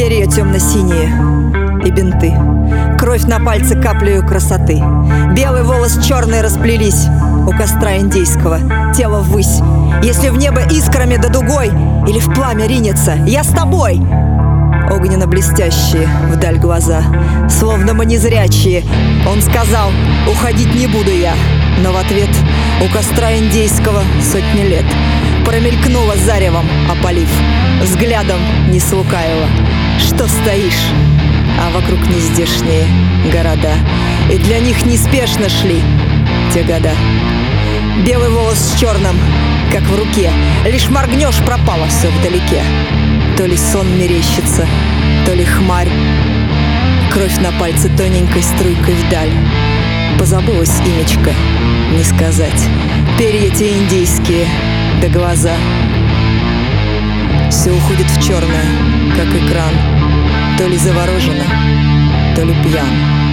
Перья темно-синие и бинты, кровь на пальце каплею красоты. Белый волос черный расплелись у костра индейского, тело ввысь. Если в небо искрами да дугой или в пламя ринется, я с тобой. Огненно-блестящие вдаль глаза, словно бы незрячие. Он сказал: уходить не буду я. Но в ответ у костра индейского сотни лет промелькнула заревом, опалив, взглядом не слукавила. Что стоишь? А вокруг нездешние города, и для них неспешно шли те года. Белый волос с черным, как в руке, лишь моргнешь, пропало все вдалеке. То ли сон мерещится, то ли хмарь. Кровь на пальце тоненькой струйкой вдаль. Позабылось имечко, не сказать. Перья те индейские, да глаза. Все уходит в черное, как экран. То ли заворожено, то ли пьян.